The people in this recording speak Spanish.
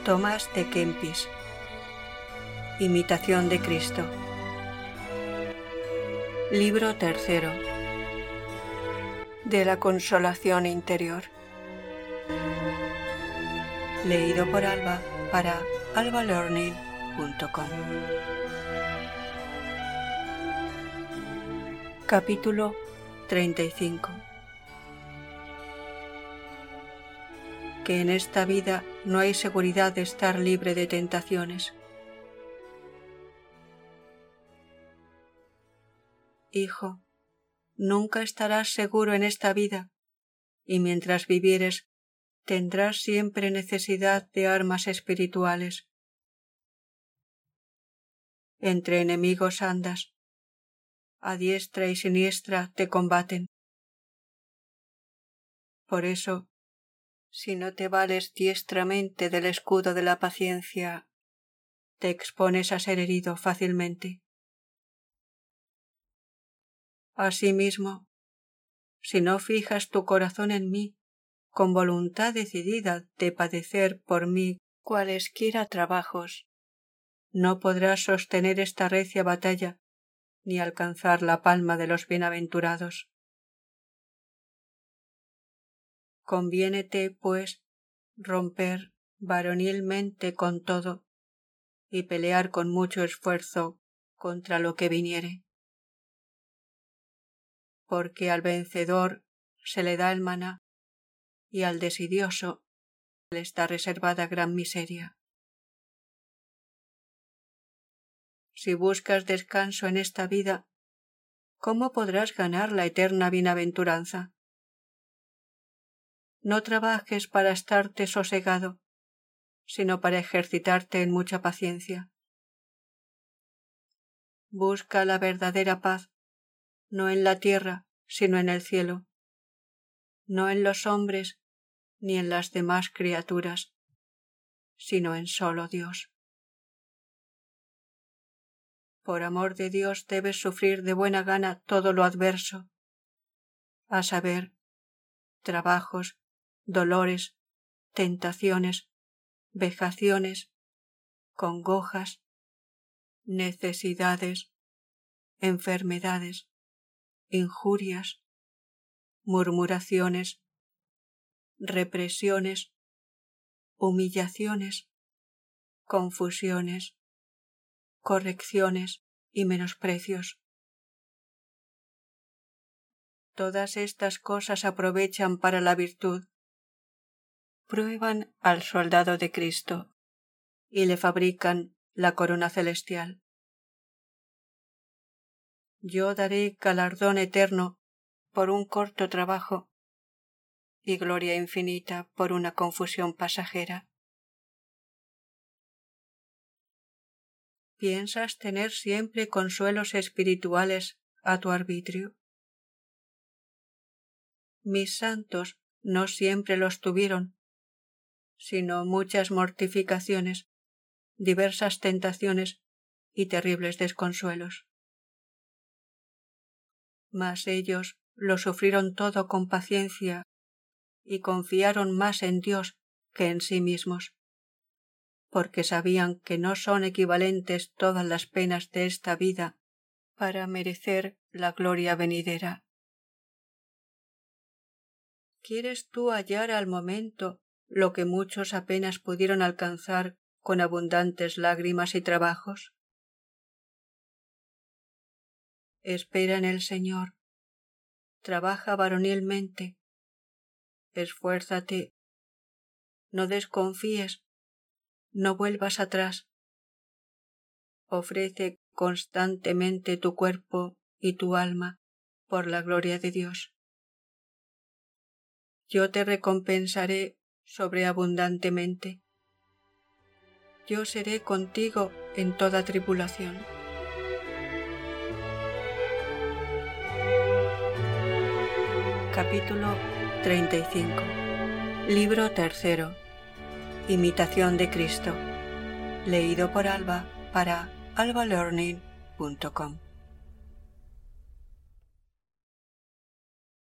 Tomás de Kempis. Imitación de Cristo. Libro tercero. De la consolación interior. Leído por Alba para albalearning.com. Capítulo 35. Que en esta vida no hay seguridad de estar libre de tentaciones. Hijo, nunca estarás seguro en esta vida, y mientras vivieres tendrás siempre necesidad de armas espirituales. Entre enemigos andas, a diestra y siniestra te combaten. Por eso, si no te vales diestramente del escudo de la paciencia, te expones a ser herido fácilmente. Asimismo, si no fijas tu corazón en mí, con voluntad decidida de padecer por mí cualesquiera trabajos, no podrás sostener esta recia batalla ni alcanzar la palma de los bienaventurados. Conviénete, pues, romper varonilmente con todo y pelear con mucho esfuerzo contra lo que viniere. Porque al vencedor se le da el maná y al desidioso le está reservada gran miseria. Si buscas descanso en esta vida, ¿cómo podrás ganar la eterna bienaventuranza? No trabajes para estarte sosegado, sino para ejercitarte en mucha paciencia. Busca la verdadera paz, no en la tierra, sino en el cielo, no en los hombres ni en las demás criaturas, sino en solo Dios. Por amor de Dios debes sufrir de buena gana todo lo adverso, a saber, trabajos, dolores, tentaciones, vejaciones, congojas, necesidades, enfermedades, injurias, murmuraciones, represiones, humillaciones, confusiones, correcciones y menosprecios. Todas estas cosas aprovechan para la virtud, prueban al soldado de Cristo y le fabrican la corona celestial. Yo daré galardón eterno por un corto trabajo y gloria infinita por una confusión pasajera. ¿Piensas tener siempre consuelos espirituales a tu arbitrio? Mis santos no siempre los tuvieron, sino muchas mortificaciones, diversas tentaciones y terribles desconsuelos. Mas ellos lo sufrieron todo con paciencia y confiaron más en Dios que en sí mismos, porque sabían que no son equivalentes todas las penas de esta vida para merecer la gloria venidera. ¿Quieres tú hallar al momento lo que muchos apenas pudieron alcanzar con abundantes lágrimas y trabajos? Espera en el Señor, trabaja varonilmente, esfuérzate, no desconfíes, no vuelvas atrás, ofrece constantemente tu cuerpo y tu alma por la gloria de Dios. Yo te recompensaré sobreabundantemente. Yo seré contigo en toda tribulación. Capítulo 35. Libro tercero. Imitación de Cristo. Leído por Alba para albalearning.com.